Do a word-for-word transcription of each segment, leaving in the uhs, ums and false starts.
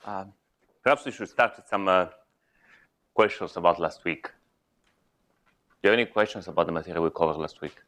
Um, perhaps we should start with some uh, questions about last week. Do you have any questions about the material we covered last week?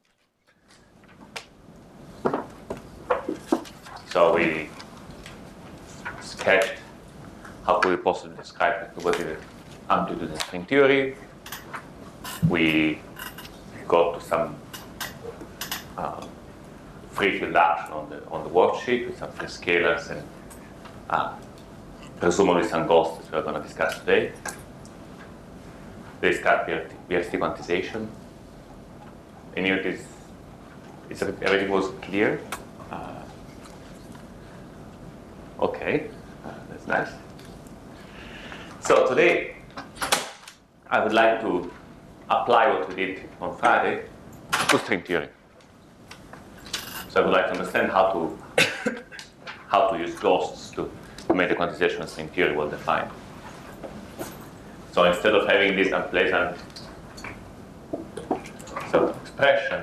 So we sketched how could we possibly describe what is amplitude and string theory. We got to some uh, free field action on the on the worksheet with some free scalars and uh, presumably some ghosts that we're going to discuss today. They start B R T quantization. Any of this, is everything was clear? Uh, okay, uh, that's nice. So today, I would like to apply what we did on Friday to string theory. So I would like to understand how to how to use ghosts to, to make the quantization of string theory well defined. So instead of having this unpleasant sort of expression,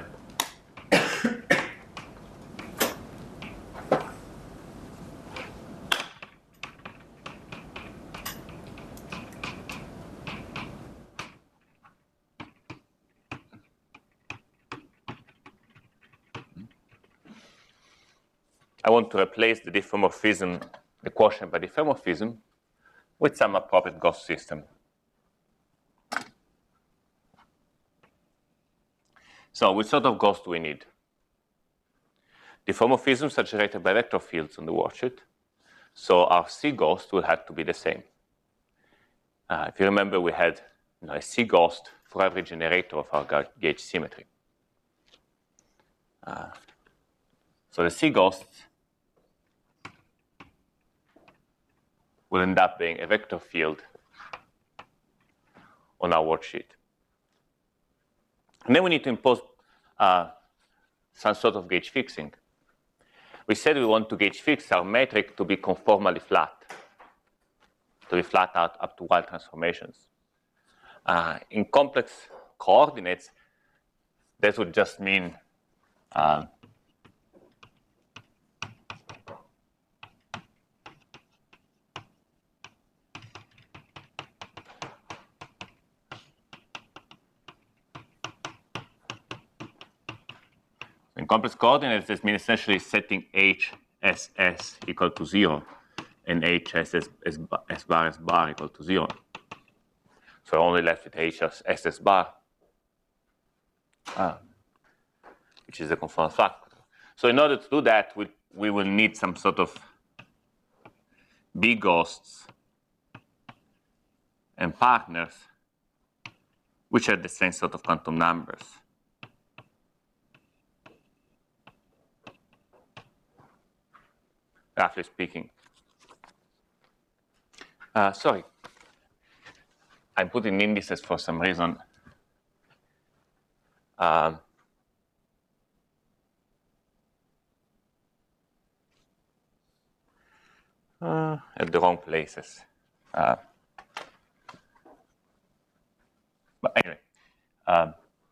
I want to replace the diffeomorphism, the quotient by diffeomorphism, with some appropriate ghost system. So which sort of ghost do we need? Diffeomorphisms are generated by vector fields on the worksheet. So our C ghost will have to be the same. Uh, if you remember, we had you know, a C ghost for every generator of our gauge symmetry. Uh, so the C ghosts will end up being a vector field on our worksheet. And then we need to impose uh, some sort of gauge fixing. We said we want to gauge fix our metric to be conformally flat, to be flat out up to wild transformations. Uh, in complex coordinates, that would just mean uh, in complex coordinates, this means essentially setting H S S equal to zero and H S S S bar S bar equal to zero. So we're only left with H S S bar, ah, which is the conformal factor. So in order to do that, we, we will need some sort of B ghosts and partners, which are the same sort of quantum numbers. Roughly speaking. Uh, sorry, I'm putting indices for some reason. Um, uh, at the wrong places. Uh, but anyway, um,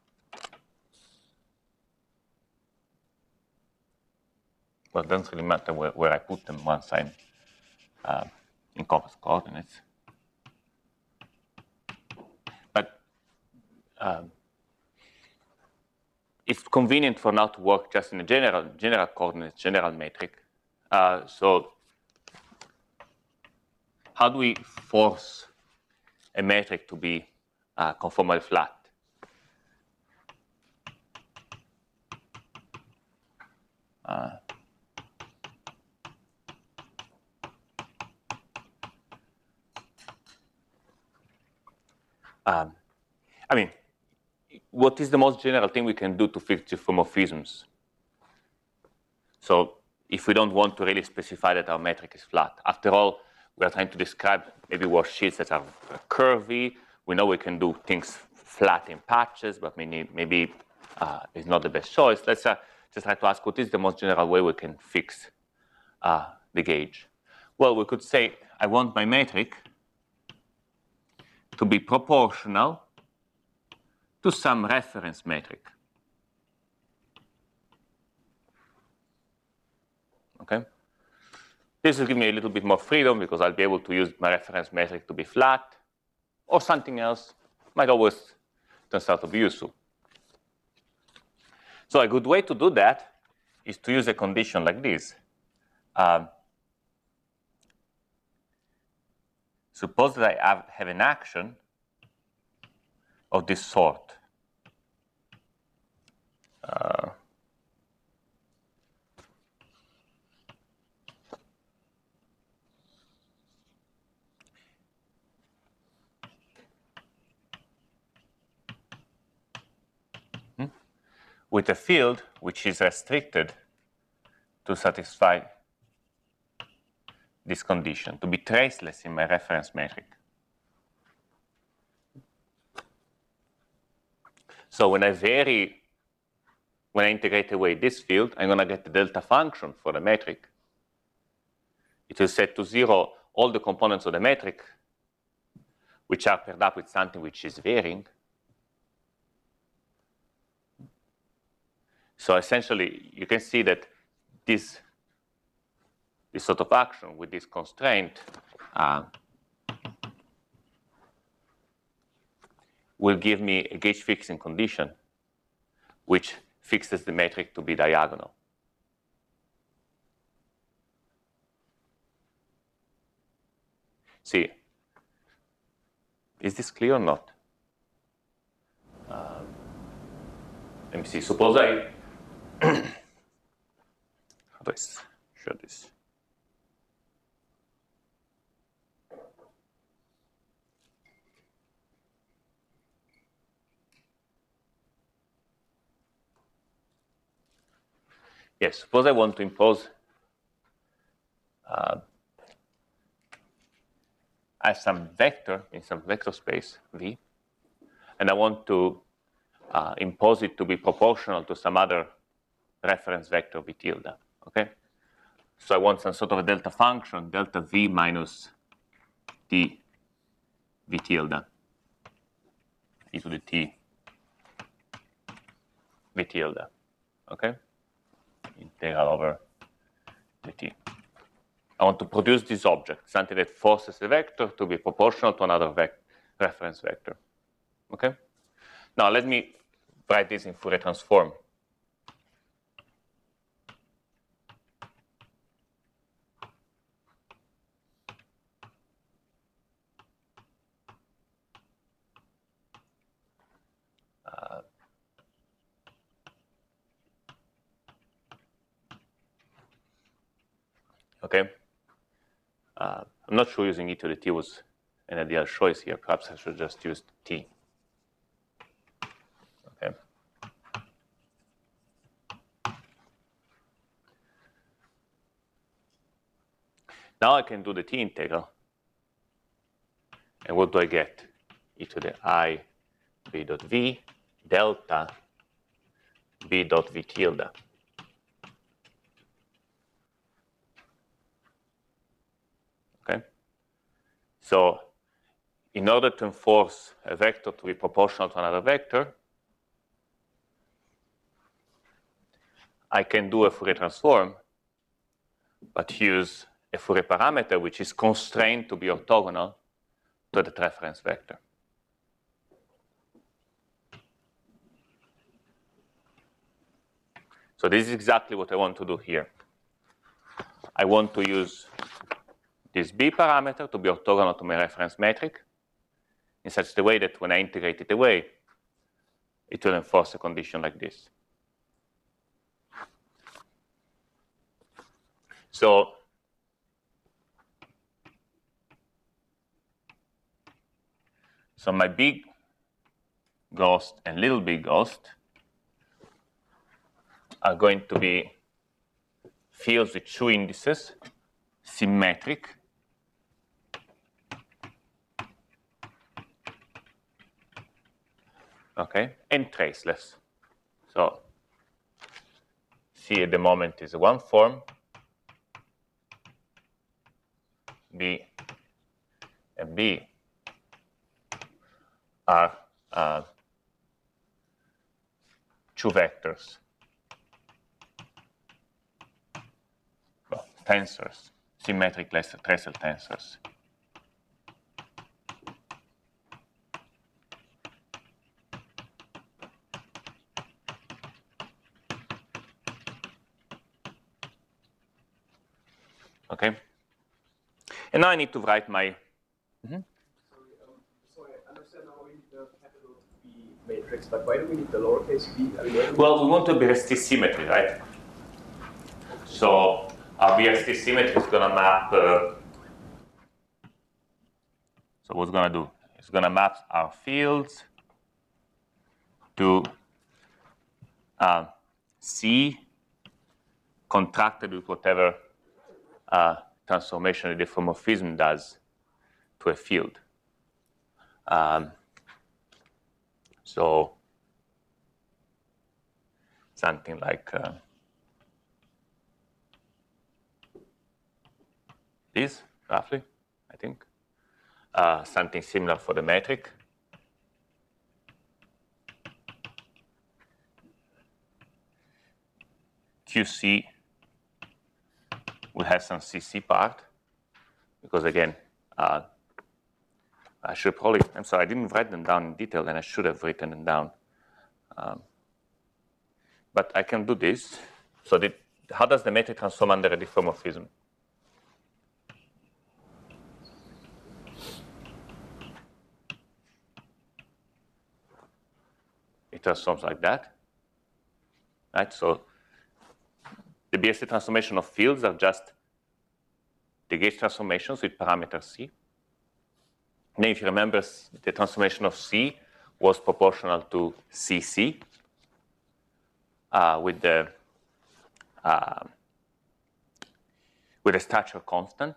well, it doesn't really matter where, where I put them once I'm uh, in complex coordinates. But um, it's convenient for now to work just in a general, general coordinates, general metric. Uh, so how do we force a metric to be uh, conformally flat? Uh, Um, I mean, what is the most general thing we can do to fix diffeomorphisms? So if we don't want to really specify that our metric is flat. After all, we are trying to describe maybe worksheets that are curvy. We know we can do things flat in patches, but maybe, maybe uh, it's not the best choice. Let's uh, just try to ask what is the most general way we can fix uh, the gauge. Well, we could say, I want my metric to be proportional to some reference metric. Okay? This will give me a little bit more freedom because I'll be able to use my reference metric to be flat, or something else might always turn out to be useful. So a good way to do that is to use a condition like this. Um, suppose that I have, have an action of this sort. Uh, with a field which is restricted to satisfy this condition, to be traceless in my reference metric. So when I vary, when I integrate away this field, I'm going to get the delta function for the metric. It will set to zero all the components of the metric which are paired up with something which is varying. So essentially, you can see that this, this sort of action with this constraint uh, will give me a gauge fixing condition which fixes the metric to be diagonal. See, is this clear or not? Um, let me see. Suppose I how do I show this? Yes, suppose I want to impose uh, I have some vector in some vector space V, and I want to uh, impose it to be proportional to some other reference vector V tilde, okay? So I want some sort of a delta function, delta V minus T V tilde, e to the T V tilde, okay? Integral over the T. I want to produce this object, something that forces a vector to be proportional to another vec reference vector, okay? Now let me write this in Fourier transform. Uh, okay. Uh, I'm not sure using e to the t was an ideal choice here. Perhaps I should just use t. Okay. Now I can do the t integral. And what do I get? E to the I b dot v delta b dot v tilde. Okay. So in order to enforce a vector to be proportional to another vector, I can do a Fourier transform, but use a Fourier parameter which is constrained to be orthogonal to the reference vector. So this is exactly what I want to do here. I want to use this B parameter to be orthogonal to my reference metric in such a way that when I integrate it away, it will enforce a condition like this. So So my big ghost and little big ghost are going to be fields with two indices, symmetric, okay, and traceless. So C at the moment is one form, B and B are uh, two vectors, well, tensors, symmetric Dressel tensors. Okay. And now I need to write my. Mm-hmm. Sorry, um, sorry, I understand now we need the capital B matrix, but why do we need the lowercase b? I mean, well, we want to be Beer-Stich symmetry, right? So our Beer-Stich symmetry is going to map. Uh, so what's going to do? It's going to map our fields to uh, C contracted with whatever uh, transformation the diffeomorphism does to a field. Um, so something like uh, this, roughly, I think. Uh, something similar for the metric. Q C will have some C C part, because again, uh, I should probably, I'm sorry, I didn't write them down in detail, and I should have written them down. Um, but I can do this. So the, how does the metric transform under a diffeomorphism? It transforms like that, right? So the Beer-Stich transformation of fields are just the gauge transformations with parameter C. And then if you remember, the transformation of C was proportional to C C uh, with the uh, with a structure constant.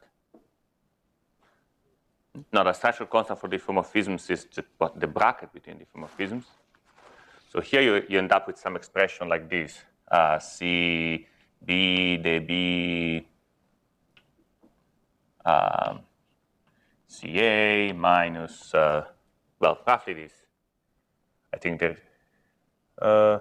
Now the structure constant for diffeomorphisms is just what the bracket between diffeomorphisms. So here you, you end up with some expression like this: uh, C B dB um, C A minus, uh, well, roughly this. I think that, uh,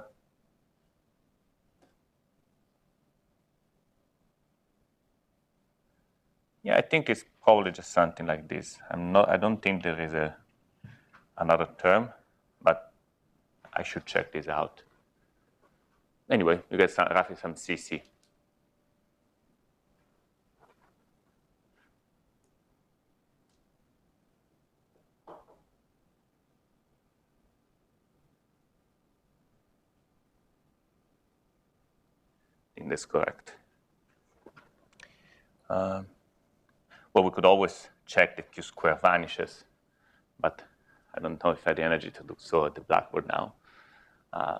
yeah, I think it's probably just something like this. I'm not, I don't think there is a another term, but I should check this out. Anyway, you get some, roughly some C C. I think that's correct. Um, well, we could always check the Q square vanishes, but I don't know if I had the energy to do so at the blackboard now. Uh,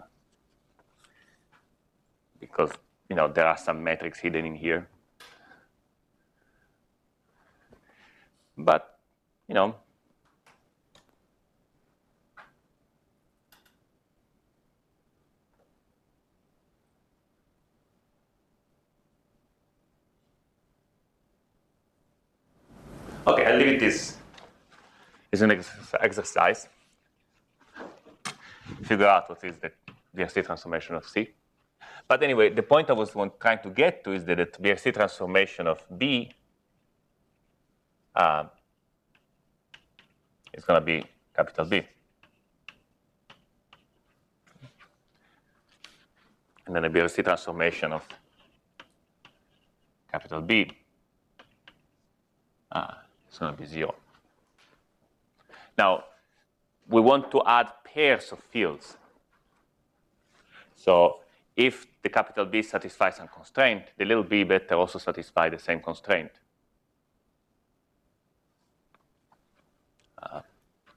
because, you know, there are some metrics hidden in here. But, you know, okay, I'll leave it this as an ex exercise. Figure out what is the Beer-Stich transformation of C. But anyway, the point I was trying to get to is that the Beer-Stich transformation of B uh, is going to be capital B. And then the Beer-Stich transformation of capital B uh, is going to be zero. Now, we want to add pairs of fields. So if the capital B satisfies some constraint, the little b better also satisfy the same constraint. Uh,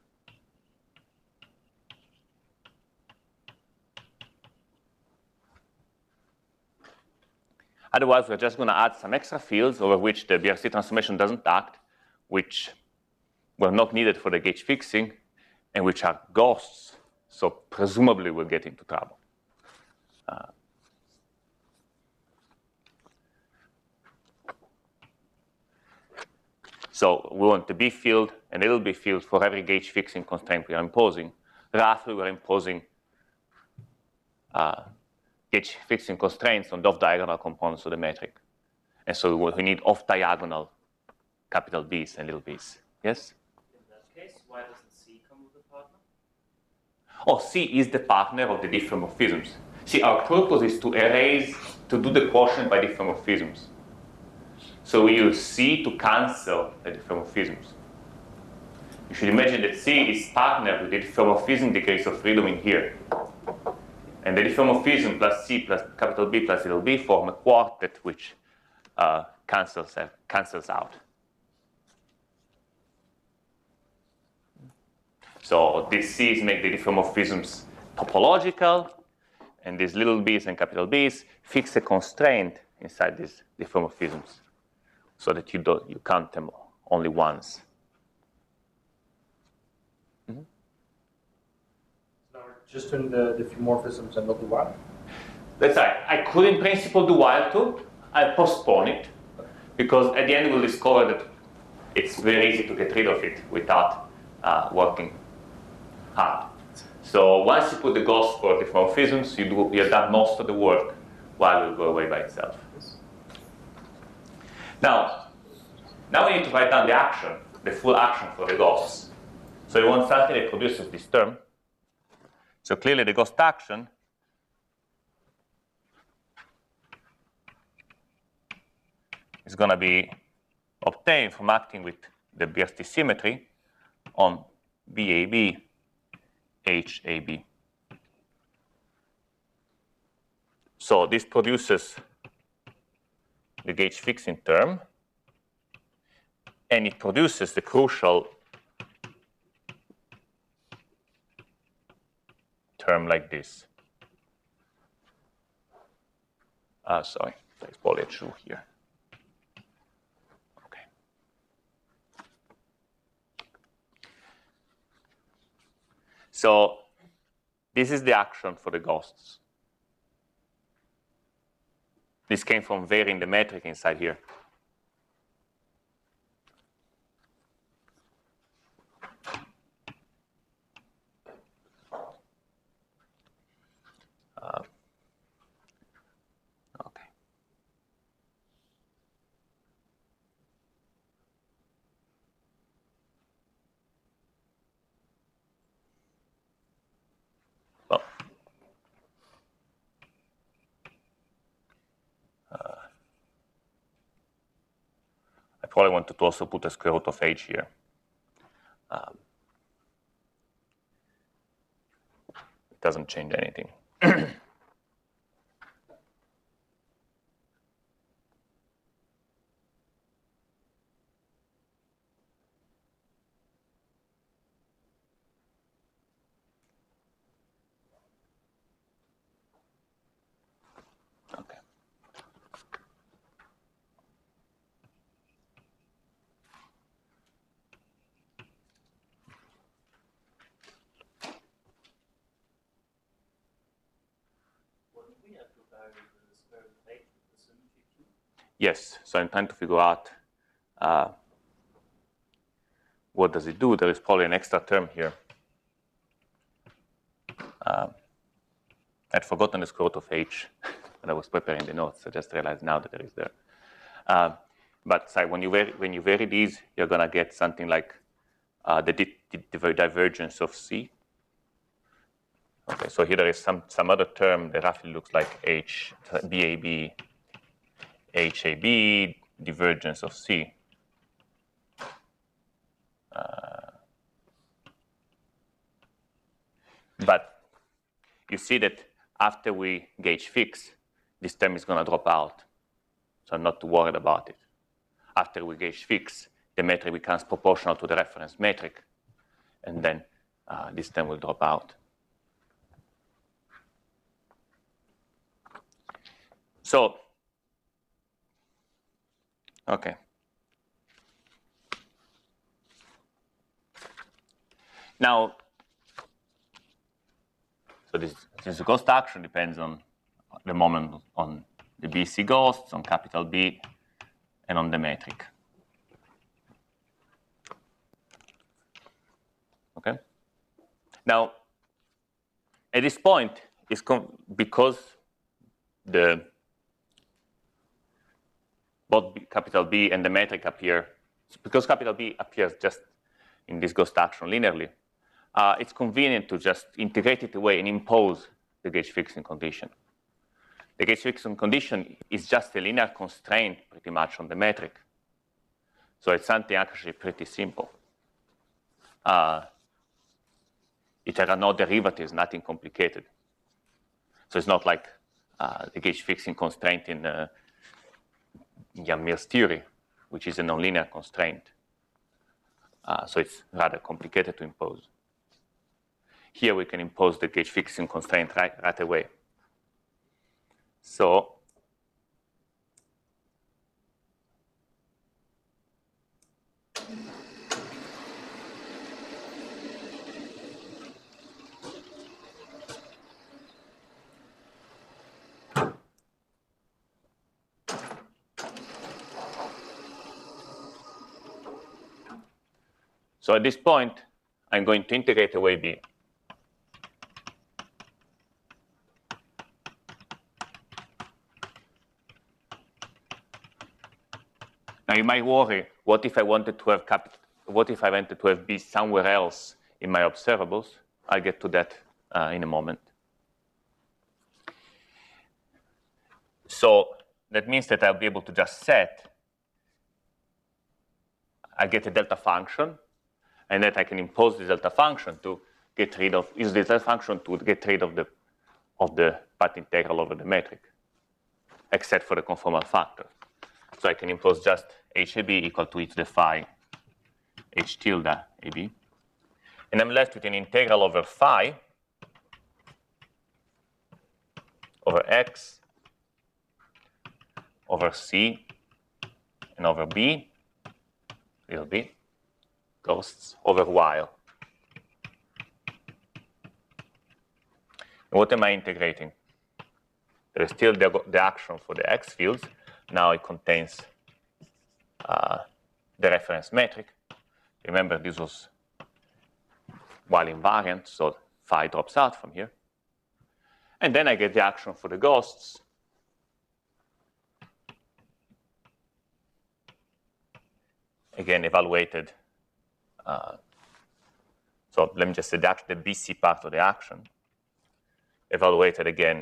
otherwise, we're just going to add some extra fields over which the Beer-Stich transformation doesn't act, which were not needed for the gauge fixing, and which are ghosts, so presumably we'll get into trouble. Uh, so we want the B field and a little B field for every gauge fixing constraint we are imposing. Roughly, we're imposing uh, gauge fixing constraints on the off-diagonal components of the metric. And so we need off-diagonal capital B's and little b's. Yes? In that case, why doesn't C come with a partner? Oh, C is the partner of the diffeomorphisms. See, our purpose is to erase, to do the quotient by diffeomorphisms. So we use C to cancel the diffeomorphisms. You should imagine that C is partnered with the diffeomorphism degrees of freedom in here. And the diffeomorphism plus C plus capital B plus little b form a quartet which uh, cancels, uh, cancels out. So these C's make the diffeomorphisms topological, and these little b's and capital B's fix a constraint inside these diffeomorphisms so that you, don't, you count them only once. Mm-hmm. So just in the diffeomorphisms and not the while? That's right. I could in principle do while too. I postpone it because at the end we'll discover that it's very easy to get rid of it without uh, working hard. So once you put the ghost for diffeomorphisms, you do you have done most of the work while it will go away by itself. Now, now we need to write down the action, the full action for the ghosts. So we want something that produces this term. So clearly the ghost action is going to be obtained from acting with the Bierstein symmetry on B A B, H A B. So this produces the gauge fixing term, and it produces the crucial term like this. Uh, sorry, there's probably a true here. Okay. So this is the action for the ghosts. This came from varying the metric inside here. Uh, okay. Well, uh, I probably wanted to also put a square root of h here. Um, it doesn't change anything. Okay. Wouldn't we have to vary the square root of h with the symmetry too? Yes, so I'm trying to figure out uh, what does it do. There is probably an extra term here. Uh, I'd forgotten the square root of h when I was preparing the notes. I just realized now that there is there. Uh, but sorry, when you vary, when you vary these, you're going to get something like uh, the, di the divergence of C. Okay, so here there is some, some other term that roughly looks like H, B A B, H A B, divergence of C. Uh, but you see that after we gauge fix, this term is going to drop out. So I'm not too worried about it. After we gauge fix, the metric becomes proportional to the reference metric, and then uh, this term will drop out. So, okay. Now, so this, this ghost action depends on the moment on the B C ghosts, on capital B, and on the metric. Okay. Now, at this point, it's because the both B, capital B and the metric appear, because capital B appears just in this ghost action linearly, uh, it's convenient to just integrate it away and impose the gauge fixing condition. The gauge fixing condition is just a linear constraint pretty much on the metric. So it's something actually pretty simple. Uh, it are no derivatives, nothing complicated. So it's not like uh, the gauge fixing constraint in uh, Yang-Mills theory, which is a nonlinear constraint. Uh, so it's rather complicated to impose. Here we can impose the gauge fixing constraint right, right away. So So at this point, I'm going to integrate away B. Now you might worry, what if I wanted to have capital, what if I wanted to have B somewhere else in my observables? I'll get to that uh, in a moment. So that means that I'll be able to just set, I get a delta function, and that I can impose the delta function to get rid of, use the delta function to get rid of the, of the path integral over the metric, except for the conformal factor. So I can impose just H A B equal to e to the phi H tilde A B. And I'm left with an integral over phi over x over C and over B, little b, ghosts over while. And what am I integrating? There is still the, the action for the x fields. Now it contains uh, the reference metric. Remember, this was while invariant, so phi drops out from here. And then I get the action for the ghosts. Again, evaluated. Uh, so let me just deduct the B C part of the action. Evaluated again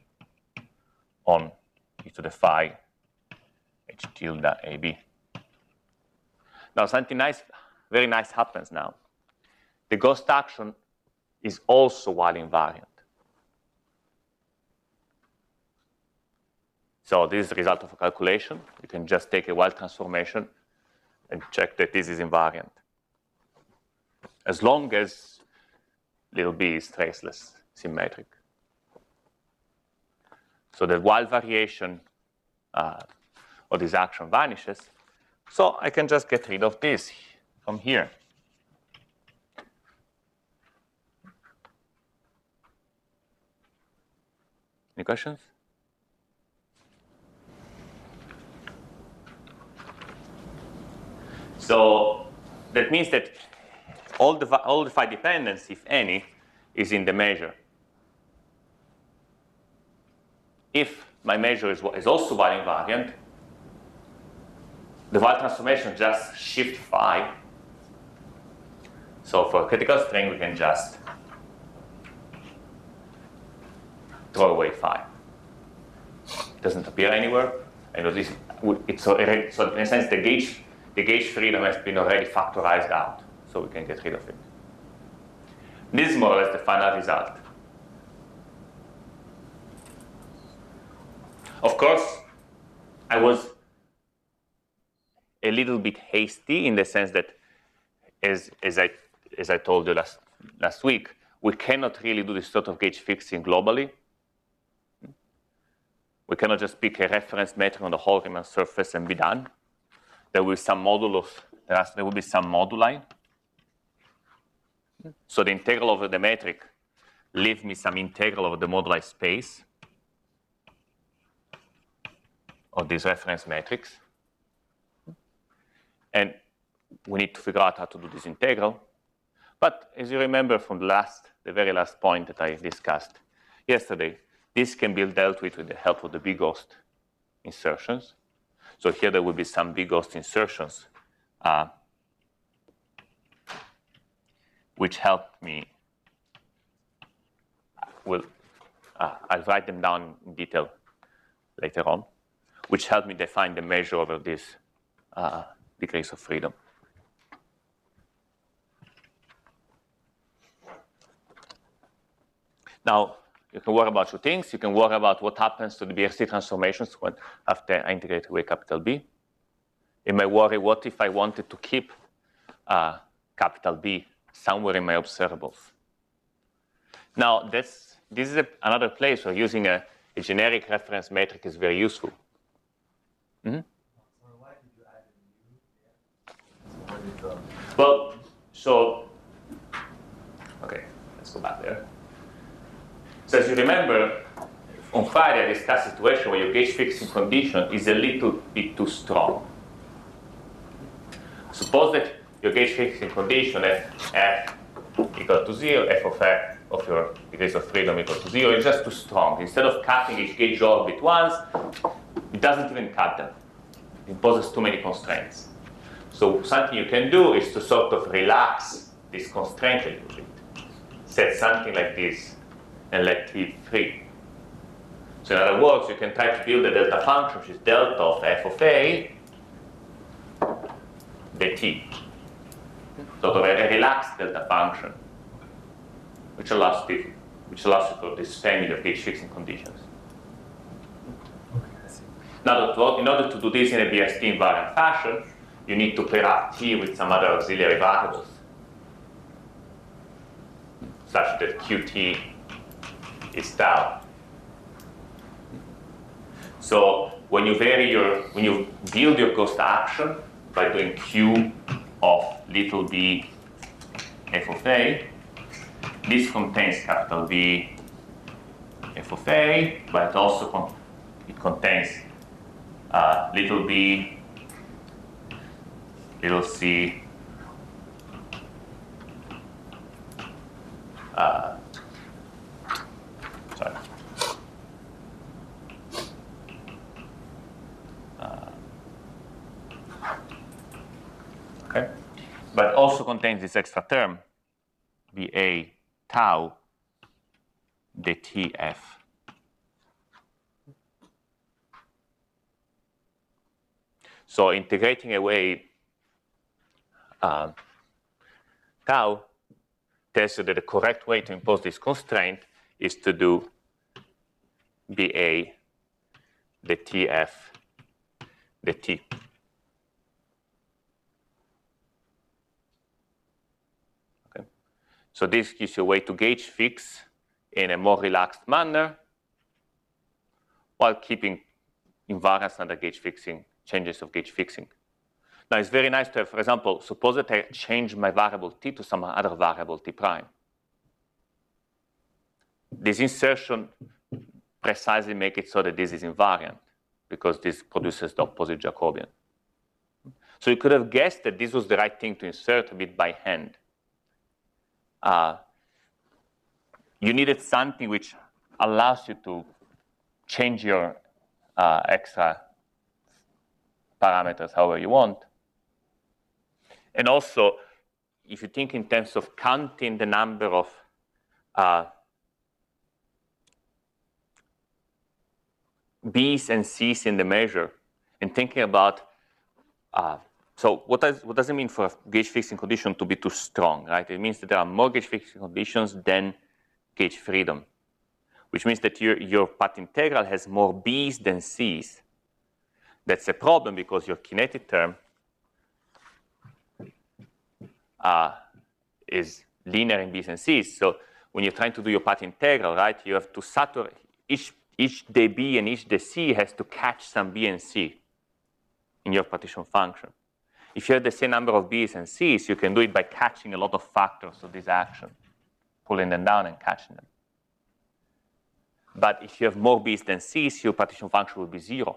on e to the phi H tilde A B. Now something nice, very nice happens now. The ghost action is also while invariant. So this is the result of a calculation. You can just take a while transformation and check that this is invariant. As long as little b is traceless, symmetric. So the while variation uh, of this action vanishes. So I can just get rid of this from here. Any questions? So that means that all the, all the phi dependence, if any, is in the measure. If my measure is, is also while invariant, the while transformation just shift phi. So for a critical string, we can just throw away phi. It doesn't appear anywhere, and it's, it's already, so in a sense, the gauge, the gauge freedom has been already factorized out, so we can get rid of it. This is more or less the final result. Of course, I was a little bit hasty in the sense that, as, as, I, as I told you last, last week, we cannot really do this sort of gauge fixing globally. We cannot just pick a reference metric on the whole Riemann surface and be done. There will be some modulus, there, has, there will be some moduli. So the integral over the metric leaves me some integral over the moduli space of these reference metrics. And we need to figure out how to do this integral. But as you remember from the last, the very last point that I discussed yesterday, this can be dealt with with the help of the B-ghost insertions. So here there will be some big ghost insertions, uh, which helped me. Will uh, I'll write them down in detail later on, which helped me define the measure over these uh, degrees of freedom. Now, you can worry about two things. You can worry about what happens to the B R C transformations when, after I integrate away capital B. You may worry, what if I wanted to keep uh, capital B somewhere in my observables? Now, this, this is a, another place where using a, a generic reference metric is very useful. Mm-hmm. Why did you add a new? Well, so, okay, let's go back there. So as you remember, on Friday I discussed a situation where your gauge fixing condition is a little bit too strong. Suppose that your gauge fixing condition f, f equal to zero, f of f of your degrees of freedom equal to zero is just too strong. Instead of cutting each gauge orbit once, it doesn't even cut them. It imposes too many constraints. So something you can do is to sort of relax this constraint a little bit. Set something like this and let t free. So in other words, you can try to build a delta function, which is delta of f of a dt. Sort of a relaxed delta function, which allows you, which allows you for this family of gauge fixing conditions. Now, that, in order to do this in a B R C invariant fashion, you need to pair up t with some other auxiliary variables, such that qt is tau. So when you vary your, when you build your ghost action by doing q of little b f of a, this contains capital B f of a, but it also con it contains uh, little b, little c, uh, sorry. Uh, okay, but also contains this extra term, B A tau dtf. So integrating away uh, tau tells you that the correct way to impose this constraint is to do B A dtf dt. Okay. So this gives you a way to gauge fix in a more relaxed manner while keeping invariance under gauge fixing, changes of gauge fixing. Now it's very nice to have, for example, suppose that I change my variable t to some other variable t prime. This insertion precisely makes it so that this is invariant, because this produces the opposite Jacobian. So you could have guessed that this was the right thing to insert a bit by hand. Uh, you needed something which allows you to change your uh, extra parameters however you want. And also, if you think in terms of counting the number of uh, B's and C's in the measure, and thinking about, uh, so what does, what does it mean for a gauge fixing condition to be too strong, right? It means that there are more gauge fixing conditions than gauge freedom, which means that your, your path integral has more B's than C's. That's a problem because your kinetic term uh, is linear in B's and C's. So when you're trying to do your path integral, right, you have to saturate each, each dB and each dc has to catch some B and C in your partition function. If you have the same number of B's and C's, you can do it by catching a lot of factors of this action, pulling them down and catching them. But if you have more B's than C's, your partition function will be zero.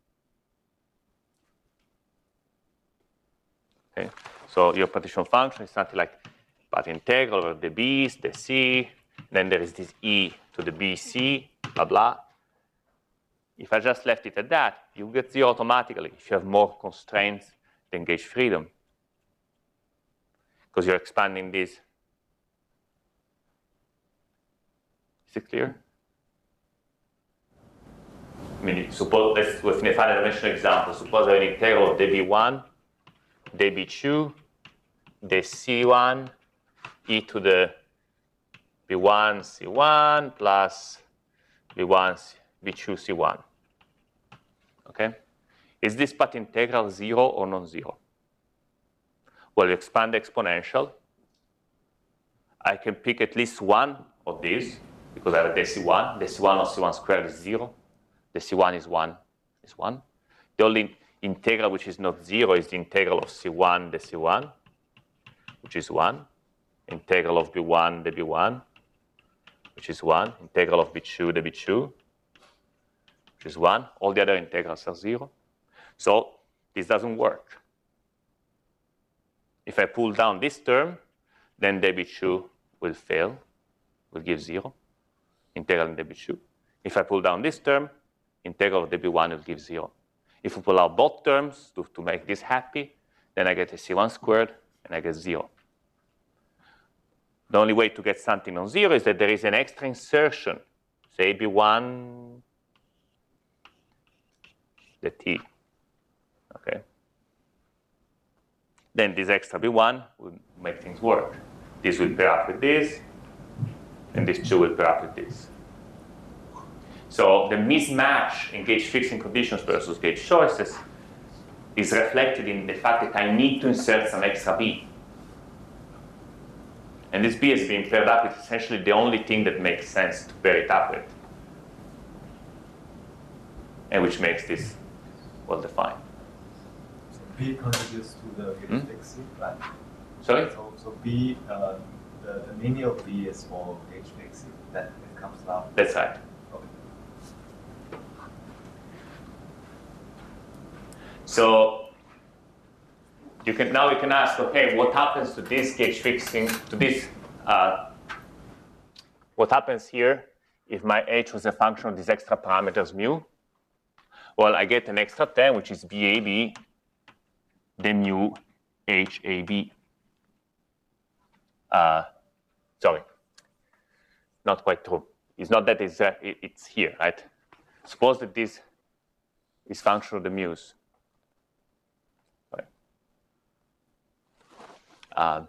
Okay. So your partition function is something like path integral over the B's, the C, then there is this E to the B C, blah, blah. If I just left it at that, you get zero automatically if you have more constraints than gauge freedom, because you're expanding this. Is it clear? I mean, suppose, let's, with a finite dimensional example, suppose I have an integral of dB one, dB two, d c one, e to the b one c one plus b one b two c one. Okay? Is this path integral zero or non-zero? Well, you expand the exponential. I can pick at least one of these because I have a d c one. d c one of c one squared is zero. d c one is one. Is one. The only integral which is not zero is the integral of c one d c one, which is one. Integral of b one d b one, which is one. Integral of b two d b two, which is one. All the other integrals are zero. So this doesn't work. If I pull down this term, then d b two will fail, will give zero. Integral in d b two. If I pull down this term, integral of d b one will give zero. If we pull out both terms to, to make this happy, then I get a c one squared and I get zero. The only way to get something non-zero is that there is an extra insertion, say b one, the t. Okay. Then this extra b one will make things work. This will pair up with this, and this two will pair up with this. So the mismatch in gauge fixing conditions versus gauge choices is reflected in the fact that I need to insert some extra b. And this b is being paired up with essentially the only thing that makes sense to pair it up with, and which makes this well defined. So B contributes to the gauge Hmm? fixing, right? Sorry? So, so B, uh, the, the meaning of B is for gauge fixing, that it comes down. That's right. Okay. So you can now you can ask, okay, what happens to this gauge fixing, to this, uh, what happens here if my h was a function of these extra parameters mu? Well, I get an extra term, which is B A B, then mu H A B. Uh, sorry, not quite true. It's not that it's, uh, it, it's here, right? Suppose that this is function of the mu's. Right. Uh,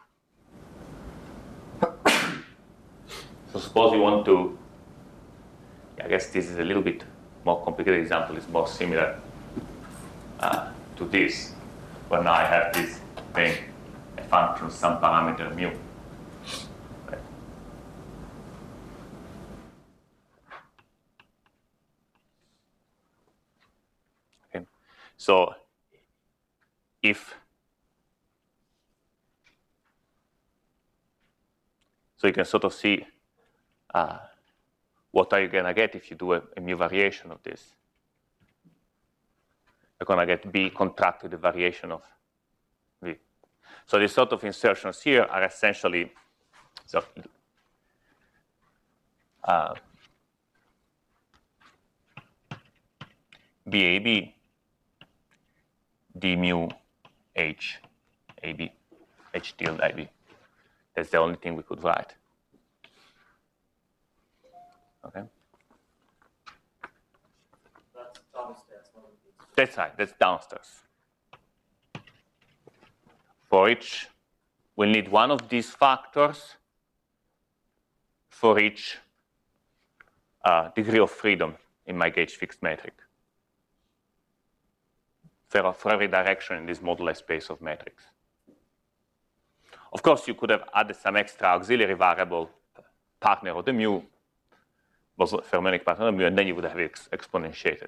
so suppose you want to, I guess this is a little bit more complicated example, is more similar uh, to this, where now I have this thing, a function of some parameter mu. Right. Okay. So if so you can sort of see uh, what are you going to get if you do a, a mu variation of this. You're going to get B contracted the variation of V. So these sort of insertions here are essentially so, uh, B A B d mu H A B, H tilde I B. That's the only thing we could write. Okay. That's downstairs, one of these. That's right, that's downstairs. For each, we need one of these factors for each uh, degree of freedom in my gauge fixed metric. For, for every direction in this moduli space of metrics. Of course, you could have added some extra auxiliary variable partner of the mu, was fermionic partner of the mu, and then you would have ex exponentiated.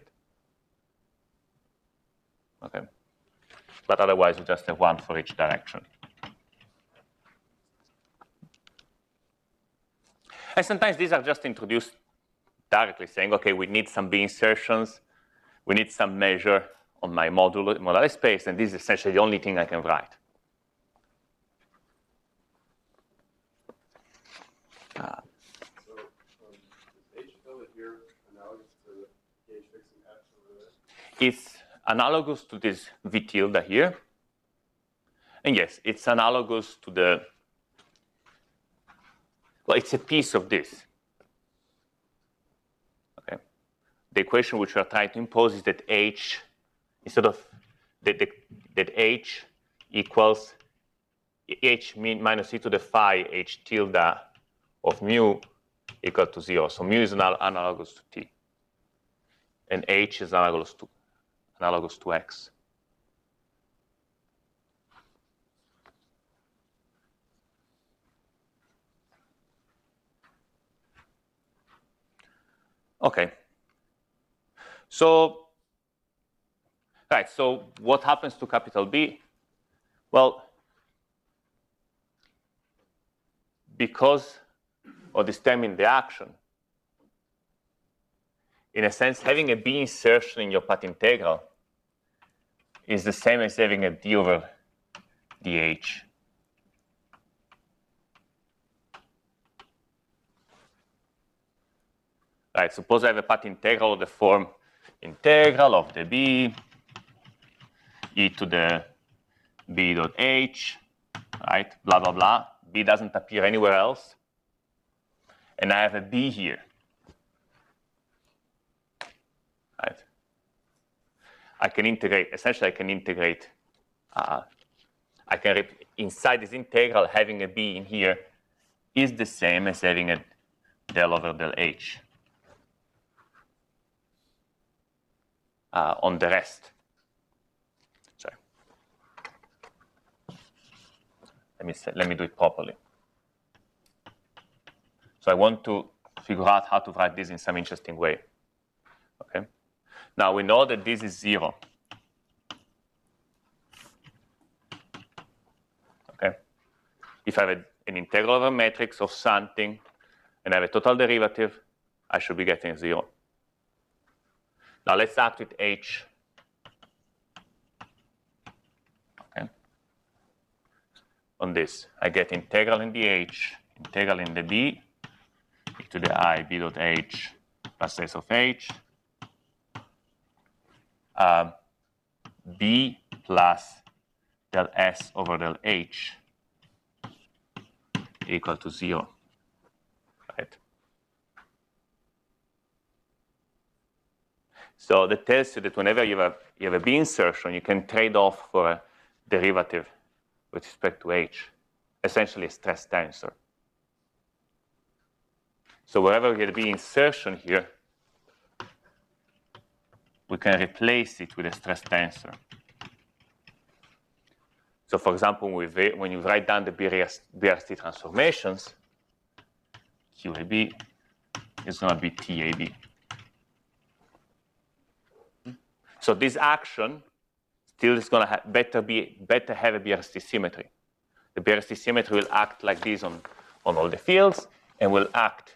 Okay. But otherwise, you just have one for each direction. And sometimes these are just introduced directly, saying, okay, we need some B insertions, we need some measure on my modular, moduli space, and this is essentially the only thing I can write. Uh, So, um, is H tilde here analogous to gauge fixing it's analogous to this V tilde here. And yes, it's analogous to the, well, it's a piece of this. Okay. The equation which we are trying to impose is that H, instead of that, that, that H equals H mean minus e to the phi H tilde of mu equal to zero. So mu is anal analogous to T. And H is analogous to, analogous to X. Okay. So, right, so what happens to capital B? Well, because of this term in the action, in a sense, having a B insertion in your path integral is the same as having a D over dH. Right, suppose I have a path integral of the form integral of the B e to the B dot H, right, blah, blah, blah. B doesn't appear anywhere else. And I have a B here. Right. I can integrate, essentially I can integrate, uh, I can, inside this integral, having a B in here is the same as having a del over del H uh, on the rest. Sorry. Let me, say, let me do it properly. So I want to figure out how to write this in some interesting way. Okay. Now we know that this is zero. Okay. If I have a, an integral of a matrix of something and I have a total derivative, I should be getting zero. Now let's act with H. Okay. On this, I get integral in the H, integral in the B, e to the I B dot H plus S of H. Uh, B plus del S over del H equal to zero, right? So that tells you that whenever you have, you have a B insertion, you can trade off for a derivative with respect to H, essentially a stress tensor. So wherever we get a B insertion here, we can replace it with a stress tensor. So for example, when, we, when you write down the B R S T transformations, Q A B is going to be T A B. So this action still is going to have better, be, better have a B R S T symmetry. The B R S T symmetry will act like this on, on all the fields and will act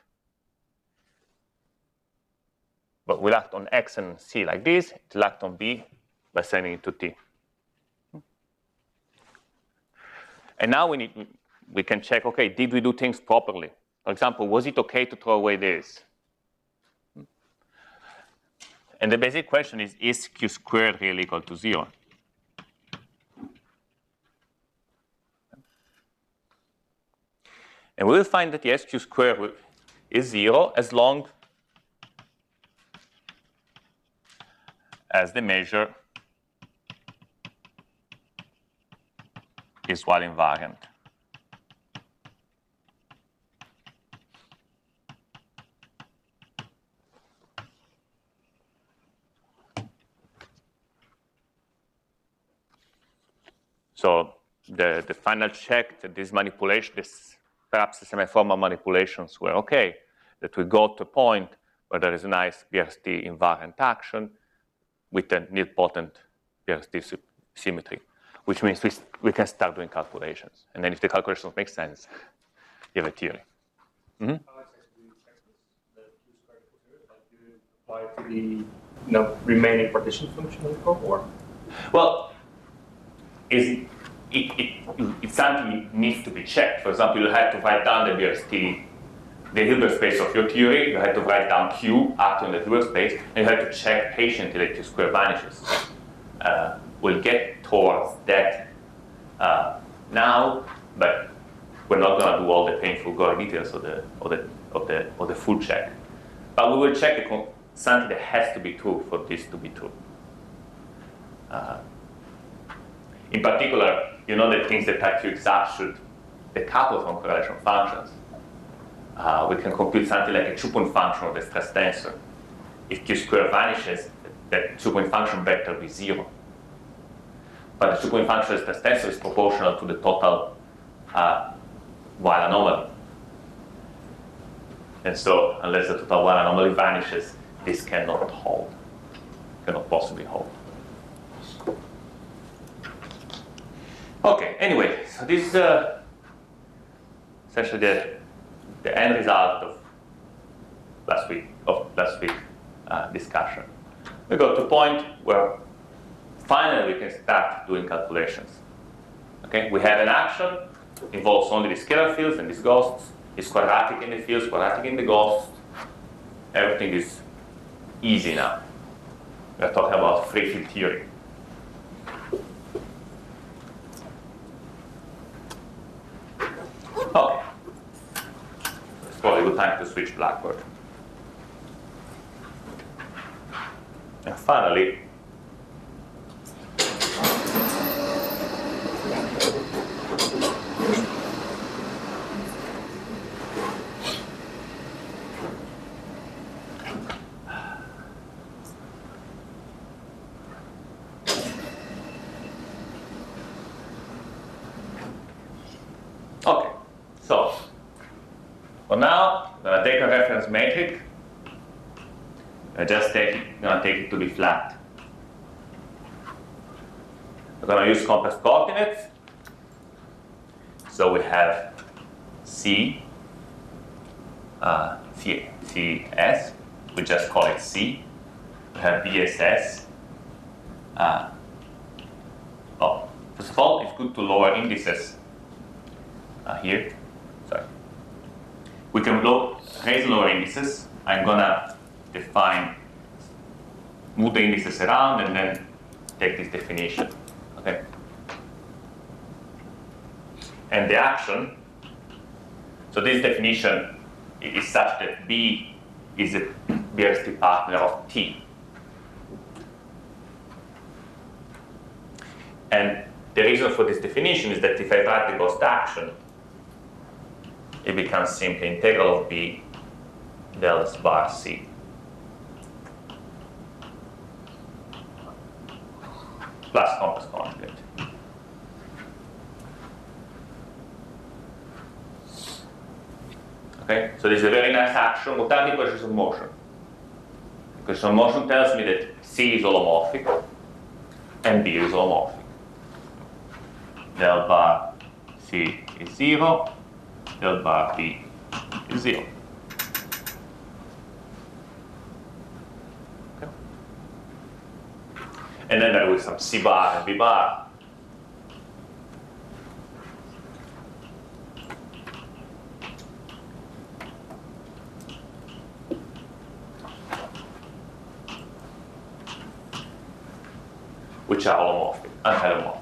But we'll act on X and C like this. It will act on B by sending it to T. And now we, need, we can check, OK, did we do things properly? For example, was it OK to throw away this? And the basic question is, is Q squared really equal to zero? And we will find that, yes, Q squared is zero as long as the measure is Wall invariant. So the, the final check that this manipulation, this perhaps the semi-formal manipulations were okay, that we got to a point where there is a nice B R S T invariant action with a nilpotent B R S T symmetry, which means we, we can start doing calculations. And then if the calculations make sense, you have a theory. Mm-hmm. How exactly do you check this? The Q squared equals zero? Like, do you apply it to the you know, remaining partition function of the curve, or? Well, is it, it, it's something that needs to be checked. For example, you have to write down the B R S T, the Hilbert space of your theory, you had to write down Q acting on the Hilbert space, and you had to check patiently that Q square vanishes. Uh, we'll get towards that uh, now, but we're not going to do all the painful gory details of the of the of the of the full check. But we will check the something that has to be true for this to be true. Uh, in particular, you know that things that are Q exact should decouple from correlation functions. Uh, we can compute something like a two-point function of the stress tensor. If Q square vanishes, that two-point function vector be zero. But the two-point function of the stress tensor is proportional to the total uh, Weil anomaly. And so, unless the total Weil anomaly vanishes, this cannot hold, cannot possibly hold. Okay, anyway, so this is uh, essentially the, the end result of last week of last week uh, discussion. We got to a point where finally we can start doing calculations. Okay, we have an action, involves only the scalar fields and these ghosts. It's quadratic in the fields, quadratic in the ghosts. Everything is easy now. We're talking about free field theory. Okay. It's probably a good time to switch Blackboard. And finally, okay, so for now, I'm going to take a reference metric. I just take it, going to take it to be flat. We're going to use complex coordinates. So we have C, uh, C, C S. We just call it C. We have B S S. Uh, oh, first of all, it's good to lower indices. Uh, here, sorry. We can low, raise lower indices. I'm gonna define, move the indices around and then take this definition, okay? And the action, so this definition is such that B is a B R S T partner of T. And the reason for this definition is that if I write the ghost action, it becomes simply integral of B del S bar C. Plus complex conjugate. Okay, so this is a very nice action. What are the equations of motion? Equations of motion tells me that C is holomorphic and B is holomorphic. Del bar C is zero. Del bar B is zero. Okay. And then there is some C bar and B bar. Which are holomorphic and heteromorphic.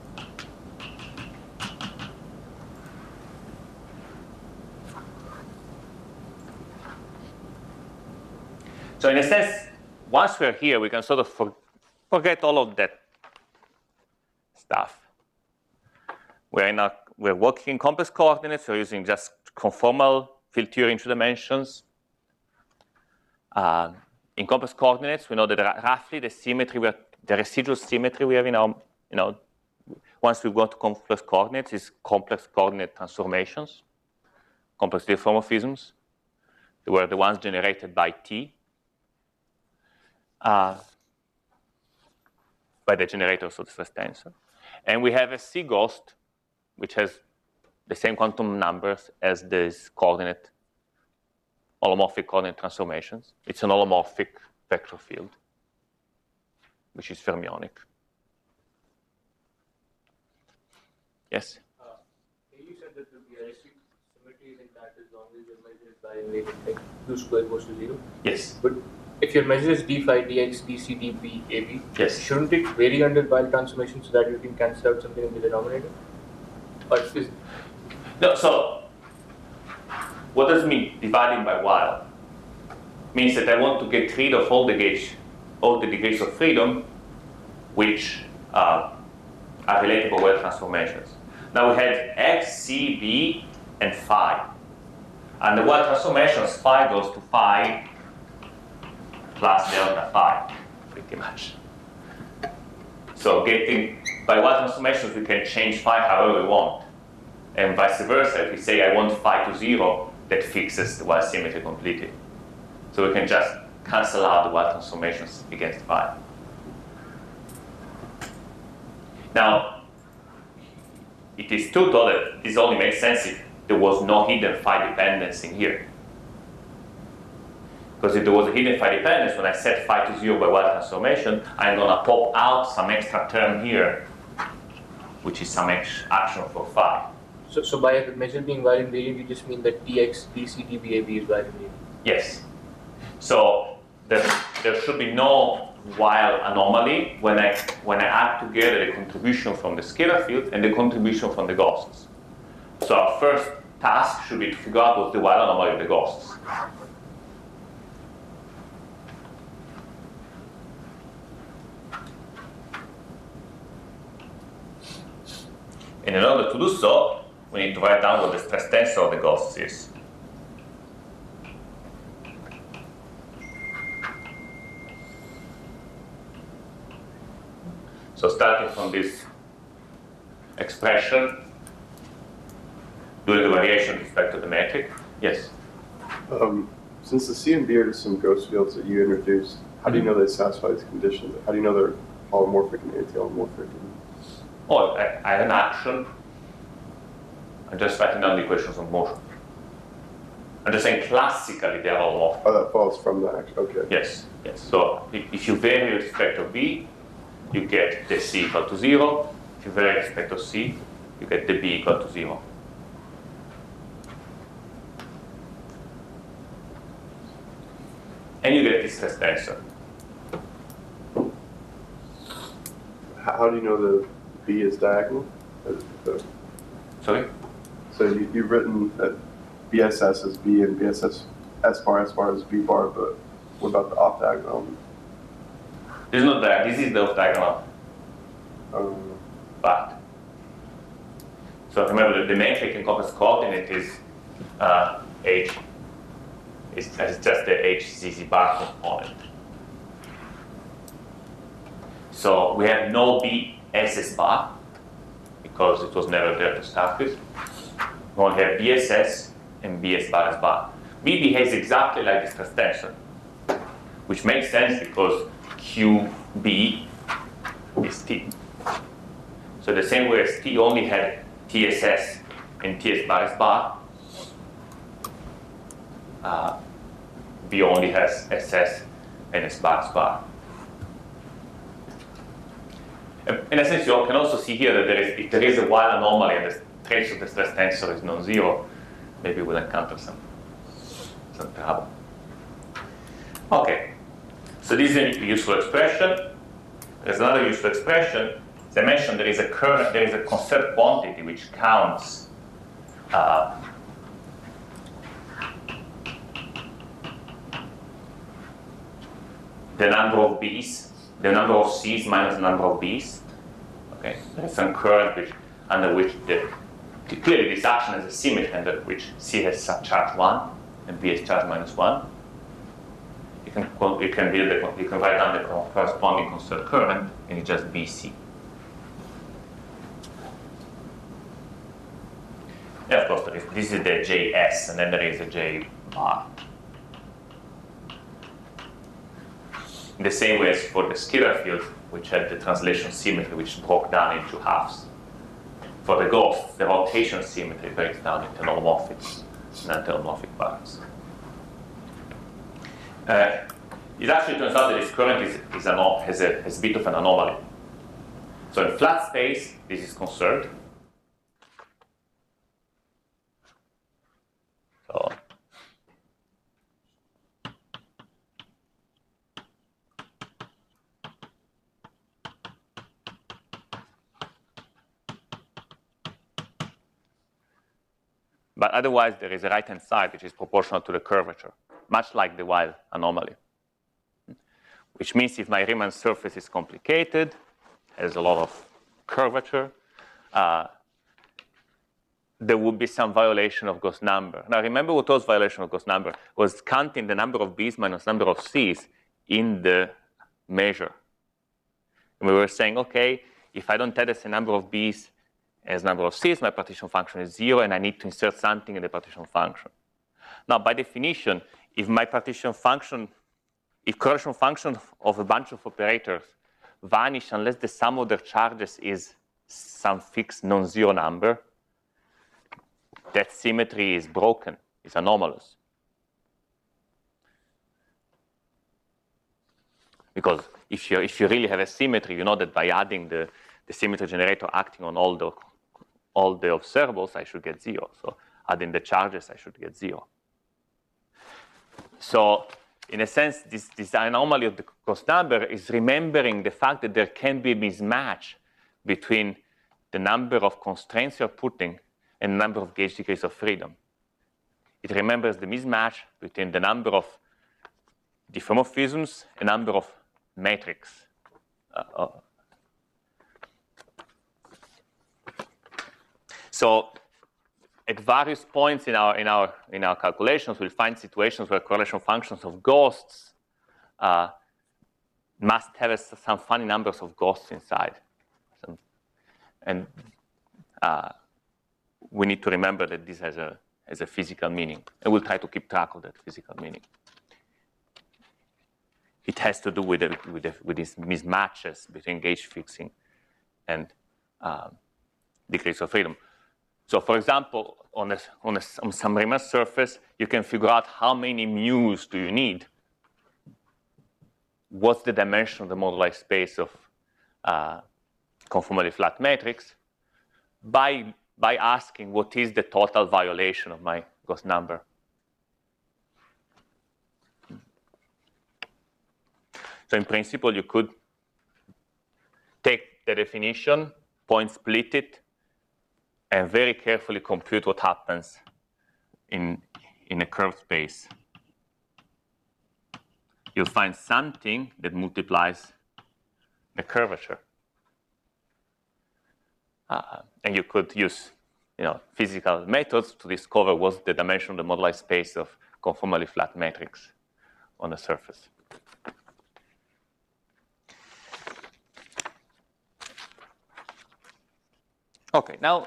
So in a sense, once we're here, we can sort of for, forget all of that stuff. We're, in a, we're working in complex coordinates. We're using just conformal field theory in two dimensions. Uh, in complex coordinates, we know that roughly the symmetry, we're, the residual symmetry we have in our, you know, once we go to complex coordinates is complex coordinate transformations, complex diffeomorphisms. They were the ones generated by T. Uh, by the generators of the stress tensor. And we have a C ghost, which has the same quantum numbers as this coordinate, holomorphic coordinate transformations. It's an holomorphic vector field, which is fermionic. Yes? Uh, you said that the B R S T symmetry is intact as long as your measure is bivalent, like q square goes to zero. Yes. But if your measure is d phi dx, dc, dp, ab, Yes. shouldn't it vary under Weyl transformation so that you can cancel out something in the denominator? Or is No, so what does it mean dividing by Weyl? Means that I want to get rid of all the gauge, all the degrees of freedom which uh, are related to Weyl transformations. Now we had x, c, b, and phi. And the Weyl transformations, phi goes to phi plus delta phi, pretty much. So getting, by Weyl transformations, we can change phi however we want. And vice versa, if we say I want phi to zero, that fixes the Weyl symmetry completely. So we can just cancel out the Weyl transformations against phi. Now, it is true though that this only makes sense if there was no hidden phi dependence in here. Because if there was a hidden phi dependence, when I set phi to zero by Weyl transformation, I'm going to pop out some extra term here, which is some action for phi. so, so by the measure being Weyl invariant, you just mean that dx, dc, db, ab is Weyl invariant? Yes. So there, there should be no Weyl anomaly when I when I add together the contribution from the scalar field and the contribution from the Gaussians. So our first task should be to figure out what's the Weyl anomaly of the Gaussians. And in order to do so, we need to write down what the stress tensor of the Gaussians is. So starting from this expression, doing the variation with respect to the metric. Yes? Um, since the C and B are just some ghost fields that you introduced, how do you know they satisfy these conditions? How do you know they're holomorphic and anti-holomorphic? Oh, I, I have an action. I'm just writing down the equations of motion. I'm just saying classically they are holomorphic. Oh, that follows from the action. Okay. Yes, yes. So if, if you vary with respect to B, you get the C equal to zero. If you vary with respect to C, you get the B equal to zero. And you get this stress tensor. How, how do you know the B is diagonal? Uh, the- Sorry? So you, you've written that B S S is B and B S S S bar S bar is B bar, but what about the off diagonal? This is not that. This is the off diagonal Um, part. So remember, the, the metric in compass coordinate is uh, H. It's, it's just the H Z Z bar component. So we have no B S S bar because it was never there to start with. We only have B S S and B S bar S bar. B behaves exactly like the stress tensor, which makes sense because Q B is T. So the same way as T only had T S S and T S bar S bar, uh, B only has S S and S bar S bar. In a sense, you can also see here that there is, if there is a Weyl anomaly and the trace of the stress tensor is non-zero, maybe we'll encounter some, some trouble. Okay, so this is a useful expression. There's another useful expression. As I mentioned, there is a current, there is a conserved quantity which counts uh, the number of B's, the number of C's minus the number of B's. Okay, there's some current which, under which the clearly this action has a symmetry under which C has charge one and B has charge minus one. You can you can build the, you can write down the corresponding conserved current and it's just B C. Yeah, of course, there is, this is the J S and then there is a J bar. In the same way as for the scalar field, which had the translation symmetry, which broke down into halves. For the ghosts, the rotation symmetry breaks down into holomorphics and anti-holomorphic parts. Uh, it actually turns out that this current is, is an, has, a, has a bit of an anomaly. So in flat space, this is conserved. But otherwise, there is a right-hand side which is proportional to the curvature, much like the Weil anomaly. Which means if my Riemann surface is complicated, has a lot of curvature, uh, there would be some violation of Gauss number. Now remember what was violation of Gauss number? Was counting the number of B's minus number of C's in the measure. And we were saying, okay, if I don't add as a number of B's as number of C's, my partition function is zero, and I need to insert something in the partition function. Now, by definition, if my partition function, if correlation function of a bunch of operators vanish unless the sum of their charges is some fixed non-zero number, that symmetry is broken, is anomalous. Because if you, if you really have a symmetry, you know that by adding the, the symmetry generator acting on all the, all the observables, I should get zero. So adding the charges, I should get zero. So in a sense, this, this anomaly of the Gauss number is remembering the fact that there can be a mismatch between the number of constraints you're putting and the number of gauge degrees of freedom. It remembers the mismatch between the number of diffeomorphisms and number of matrix. Uh, uh. So at various points in our, in, our, in our calculations, we'll find situations where correlation functions of ghosts uh, must have a, some funny numbers of ghosts inside. Some, and uh, we need to remember that this has a, has a physical meaning. And we'll try to keep track of that physical meaning. It has to do with, the, with, the, with these mismatches between gauge fixing and uh, degrees of freedom. So for example, on, a, on, a, on some Riemann surface, you can figure out how many mu's do you need. What's the dimension of the moduli space of uh, conformally flat matrix by, by asking what is the total violation of my Gauss number. So in principle, you could take the definition, point split it, and very carefully compute what happens in, in a curved space. You'll find something that multiplies the curvature. Uh, and you could use you know, physical methods to discover what's the dimension of the moduli space of conformally flat matrix on the surface. Okay, now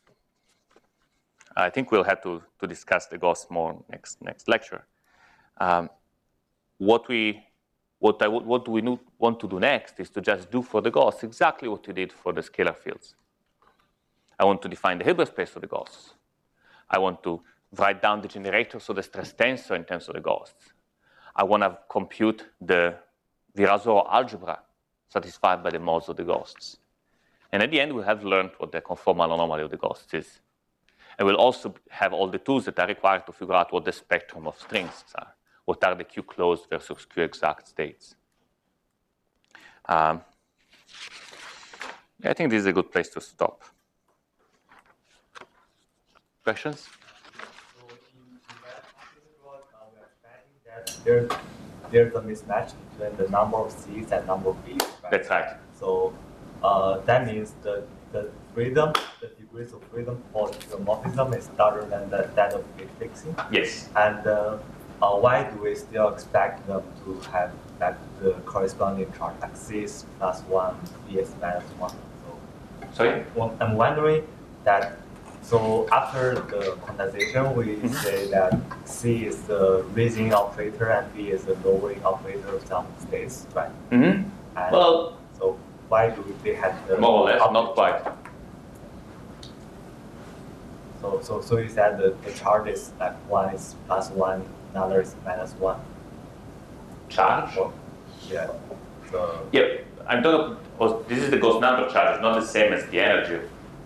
I think we'll have to, to discuss the Gauss more next next lecture. Um, what we what I what do we want to do next is to just do for the Gauss exactly what we did for the scalar fields. I want to define the Hilbert space for the Gauss. I want to write down the generators of the stress tensor in terms of the Gauss. I want to compute the Virasoro algebra satisfied by the modes of the Gauss. And at the end, we'll have learned what the conformal anomaly of the Gauss is. And we'll also have all the tools that are required to figure out what the spectrum of strings are. What are the Q-closed versus Q-exact states. Um, I think this is a good place to stop. Questions? So in that particular, uh, we are finding that there, there's a mismatch between the number of C's and number of B's. Right? That's right. So uh, that means the, the freedom, the degrees of freedom for the morphism is larger than the, that of gauge fixing. Yes. And uh, uh, why do we still expect them to have like the corresponding chart, like C's plus one, B's minus one? So Sorry? well, I'm wondering that. So after the quantization, we mm-hmm. say that C is the raising operator and B is the lowering operator of some states, right? Mm-hmm. And well, so why do they have the more or less, not quite. So so so you said the, the chart is like one is plus one, another is minus one. Charge? Well, yeah. So yeah, I'm talking. Oh, this is the Gauss number charge. It's not the same as the energy.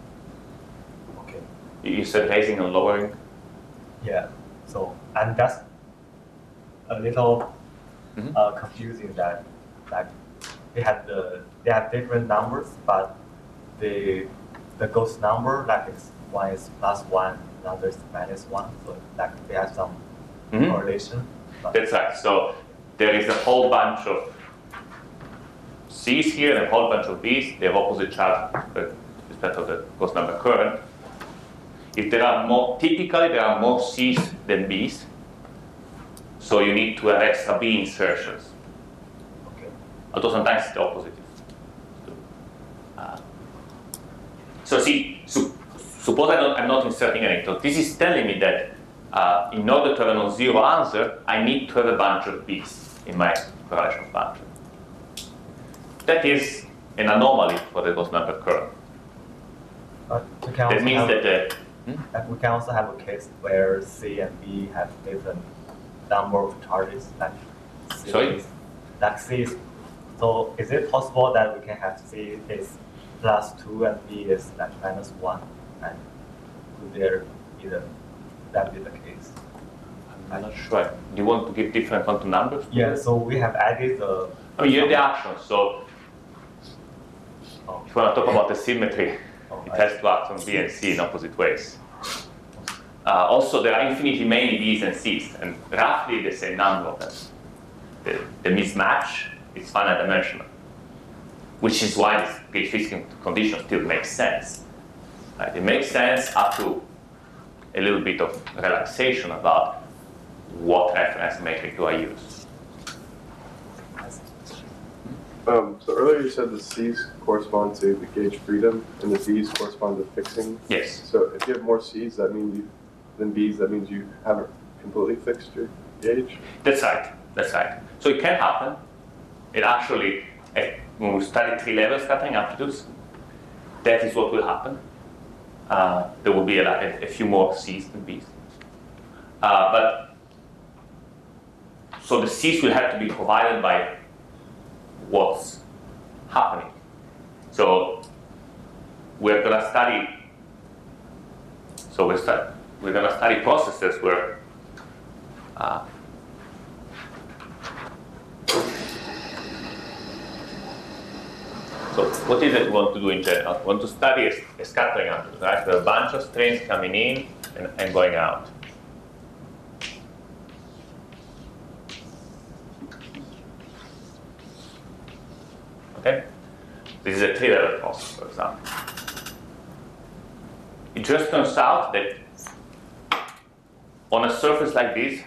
You said raising and lowering? Yeah. So, and that's a little mm-hmm. uh, confusing that like they have the they have different numbers, but the the Gauss number like it's one is plus one, another is minus one. So like they have some Mhm. correlation. But That's right. So there is a whole bunch of C's here and a whole bunch of B's. They have opposite charge with respect to the Gauss number current. If there are more, typically there are more C's than B's. So you need to have extra B insertions. okay. Although sometimes it's the opposite. Uh, so see, su suppose I don't, I'm not inserting anything. So this is telling me that uh, in order to have a non-zero answer, I need to have a bunch of B's in my correlation function. That is an anomaly for the Gauss number current. But we can That also means have, that the, like we can also have a case where C and B have different number of charges. Like C Sorry? is, like C is. So is it possible that we can have C is plus two and B is like minus one, and could there be the that be the case? I'm not sure. Do you want to give different quantum numbers? Yeah. So we have added the. I mean, you have the action. So Oh, if you want to talk about the symmetry, oh, it I has to act on B and C in opposite ways. Uh, also, there are infinitely many B's and C's, and roughly the same number of them. The, the mismatch is finite dimensional, which is why this gauge fixing condition still makes sense. Right? It makes sense up to a little bit of relaxation about what reference metric do I use. Um, so earlier you said the C's correspond to the gauge freedom and the B's correspond to fixing. Yes. So if you have more C's, that means you, than B's, that means you haven't completely fixed your gauge. That's right. That's right. So it can happen. It actually, eh, when we study three level scattering amplitudes, that is what will happen. Uh, there will be a, a, a few more C's than B's. Uh, but so the C's will have to be provided by what's happening. So we're going to study. So we're start, we're going to study processes where. Uh, So what is it we want to do in general? We want to study a, a scattering amplitude, right? There are a bunch of strains coming in and, and going out. Okay? This is a three-level process, for example. It just turns out that on a surface like this,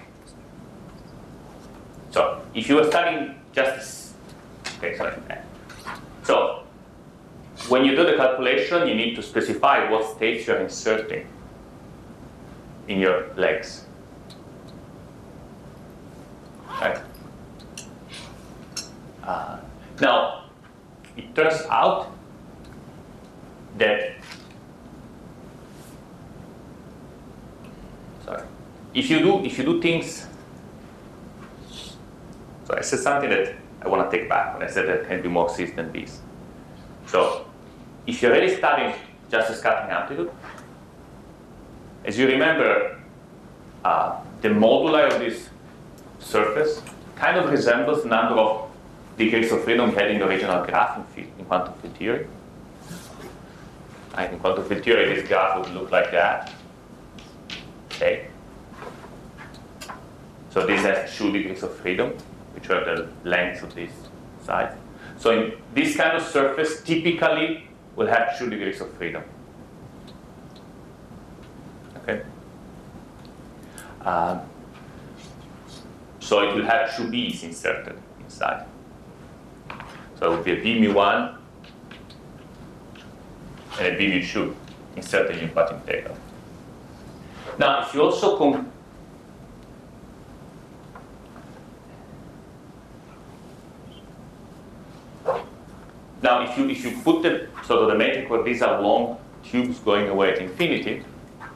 so if you were studying just this, okay, sorry. So, when you do the calculation, you need to specify what states you're inserting in your legs. Right? Uh, now, it turns out that, sorry, if you do if you do things, so I said something that I want to take back when I said that can be more C's than B's. So, if you're already studying just a scattering amplitude, as you remember, uh, the moduli of this surface kind of resembles the number of degrees of freedom we had in the original graph in, field, in quantum field theory. Right, in quantum field theory, this graph would look like that. Okay. So this has two degrees of freedom, which are the lengths of these sides. So in this kind of surface, typically will have two degrees of freedom. Okay. Um, so it will have two B's inserted inside. So it will be a B mu one and a B mu two inserted in quantum integral. Now, if you also com Now, if you if you put the sort of the metric where these are long tubes going away at infinity,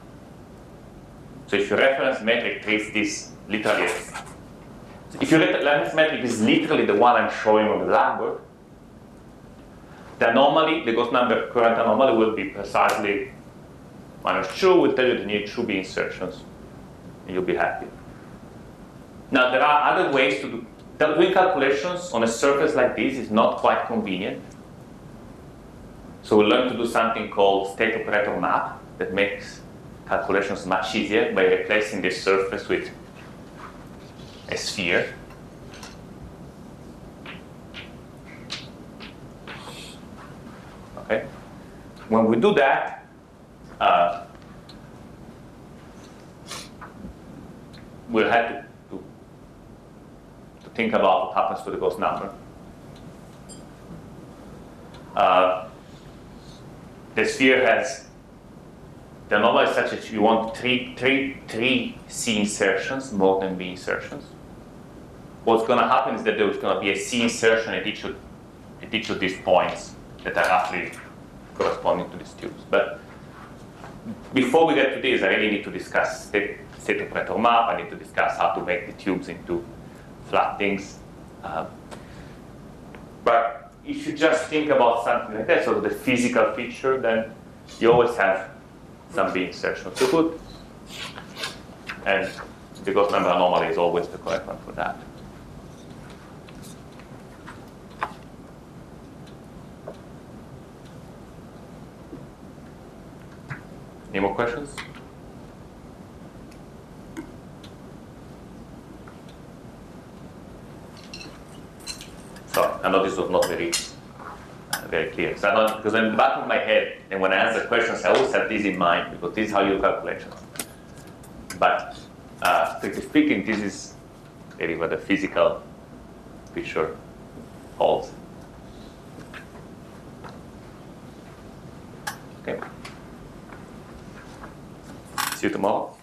so if your reference metric treats this literally as, if your reference metric is literally the one I'm showing on the blackboard, the anomaly, the Gauss number current anomaly will be precisely minus two. Will tell you the need two B insertions, and you'll be happy. Now, there are other ways to do. Doing calculations on a surface like this is not quite convenient. So we learn to do something called state operator map that makes calculations much easier by replacing this surface with a sphere. Okay. When we do that, uh, we'll have to, to, to think about what happens to the Gauss number. Uh, the sphere has the anomaly is such that you want three, three, three C insertions more than B insertions. What's going to happen is that there's going to be a C insertion at each of, at each of these points that are roughly corresponding to these tubes. But before we get to this, I really need to discuss state, state operator map. I need to discuss how to make the tubes into flat things. Uh, but if you just think about something like that, so the physical feature, then you always have some B insertions to put. And the Gauss number anomaly is always the correct one for that. Any more questions? So I know this was not very, uh, very clear. So I don't, because in the back of my head, and when I answer questions, I always have this in mind because this is how you do calculations. But uh, strictly speaking, this is really what the physical picture holds. Okay. See you tomorrow.